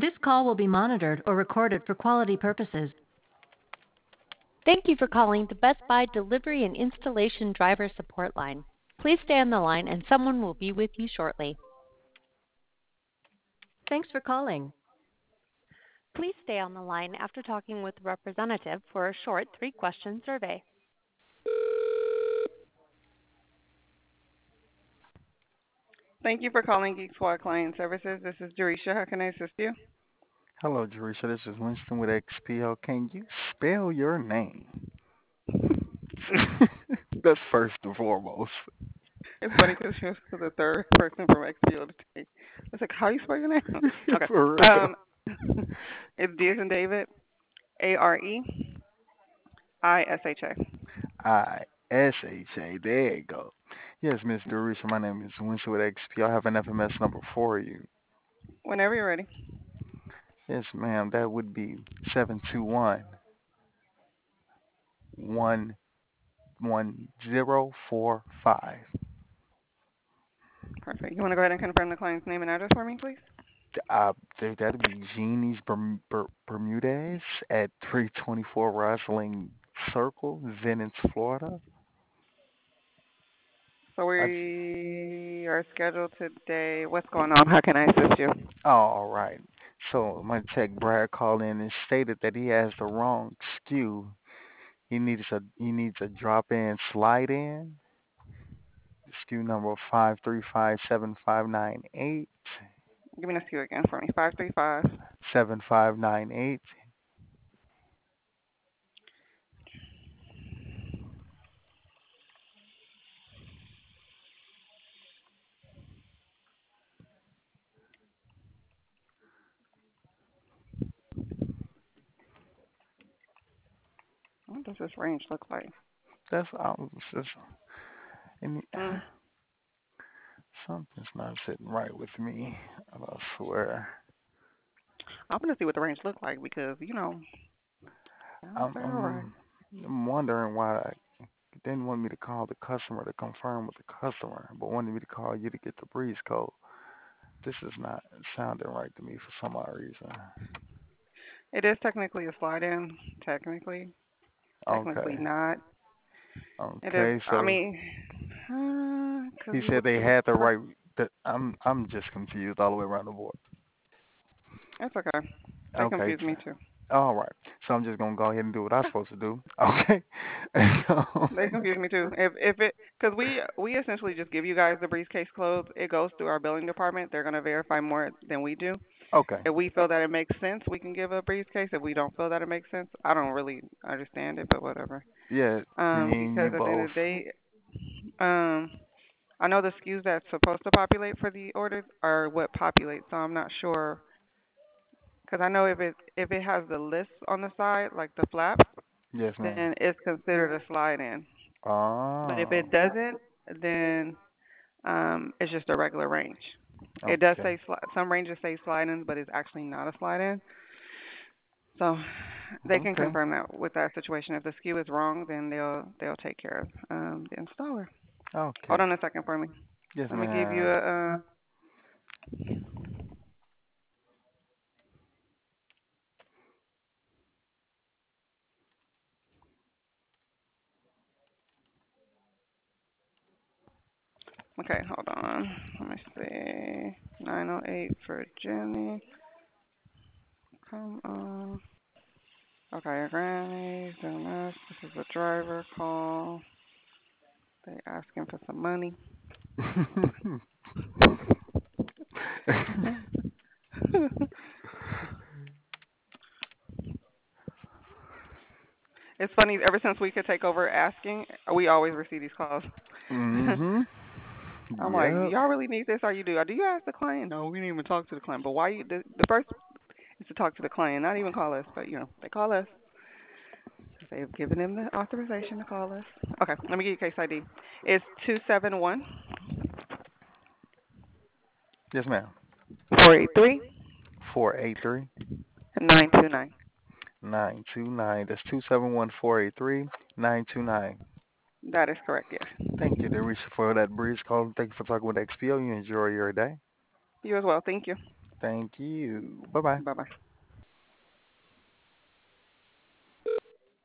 This call will be monitored or recorded for quality purposes. Thank you for calling the Best Buy Delivery and Installation Driver Support Line. Please stay on the line and someone will be with you shortly. Thanks for calling. Please stay on the line after talking with a representative for a short 3-question survey. Thank you for calling Geek Squad Client Services. This is Jerisha. How can I assist you? Hello, Jerisha. This is Winston with XPO. Can you spell your name? That's first and foremost. It's funny because you're the third person from XPO to take. It's like, how you spell your name? Okay. For real. It's D as in David, Areisha. ISHA. There you go. Yes, Miss Jerisha. My name is Winston with XPO. I have an FMS number for you. Whenever you're ready. Yes, ma'am. That would be 721-11045. Perfect. You want to go ahead and confirm the client's name and address for me, please? That'd be Jeannie's Bermudez at 324 Rosling Circle, Venice, Florida. So we are scheduled today. What's going on? How can I assist you? All right. So my tech Brad called in and stated that he has the wrong SKU. He needs a drop in slide in. SKU number 5357598. Give me the SKU again for me. 535. 7598. What does this range look like? That's just, and Mm. something's not sitting right with me. I swear. I'm going to see what the range look like because, I'm they're all right. I'm, I'm wondering why I didn't want me to call the customer to confirm with the customer, but wanted me to call you to get the breeze code. This is not sounding right to me for some odd reason. It is technically a slide-in. Technically. Technically Okay. not. It is, Okay. I So mean, because he we said looked they at the had the price. right. I'm just confused all the way around the board. That's okay. They Okay. confuse me too. All right. So I'm just gonna go ahead and do what I'm supposed to do. Okay. They confuse me too. If it, because we essentially just give you guys the briefcase codes. It goes through our billing department. They're gonna verify more than we do. Okay. If we feel that it makes sense, we can give a briefcase. If we don't feel that it makes sense, I don't really understand it, but whatever. Yeah. Me and you Because at the end both. of the day, um, I know the SKUs that's supposed to populate for the orders are what populates. So I'm not sure because I know if it has the list on the side, like the flaps, Yes, ma'am. then it's considered a slide in. But if Oh. it doesn't, then it's just a regular range. It does Okay. say some ranges say slide ins, but it's actually not a slide in. So they can Okay. confirm that with that situation. If the SKU is wrong, then they'll take care of the installer. Okay. Hold on a second for me. Yes, Let me give you ma'am. a. Okay, hold on. Let me see. 908 for Jenny. Come on. Okay, Granny, Dennis. This is a driver call. They asking for some money. It's funny. Ever since we could take over asking, we always receive these calls. Mhm. I'm like, Yep. y'all really need this, or you do? Or do you ask the client? No, we didn't even talk to the client. But why you? The first is to talk to the client, not even call us. But they call us. They've given them the authorization to call us. Okay, let me give you case ID. It's 271 Yes, ma'am. 483 483 929. 929. That's 271-483-929. That is correct, yes. Thank you, Derisha, for that breeze call. Thank you for talking with XPO. You enjoy your day. You as well. Thank you. Thank you. Bye bye. Bye bye.